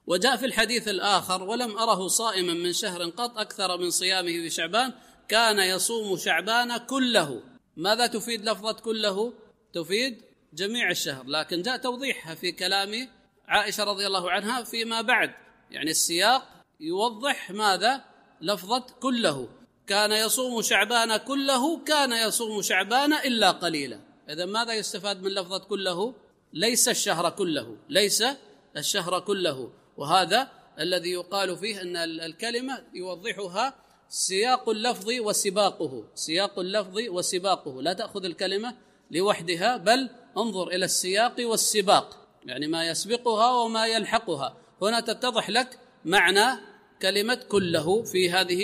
وجاء في الحديث الآخر: ولم أره صائما من شهر قط أكثر من صيامه في شعبان، كان يصوم شعبان كله. ماذا تفيد لفظة كله؟ تفيد جميع الشهر، لكن جاء توضيحها في كلام عائشة رضي الله عنها فيما بعد، يعني السياق يوضح ماذا؟ لفظة كله، كان يصوم شعبان كله، كان يصوم شعبان إلا قليلا. إذن ماذا يستفاد من لفظة كله؟ ليس الشهر كله، ليس الشهر كله. وهذا الذي يقال فيه أن الكلمة يوضحها سياق اللفظ وسباقه، سياق اللفظ وسباقه، لا تأخذ الكلمة لوحدها، بل انظر إلى السياق والسباق، يعني ما يسبقها وما يلحقها. هنا تتضح لك معنى كلمة كله في هذه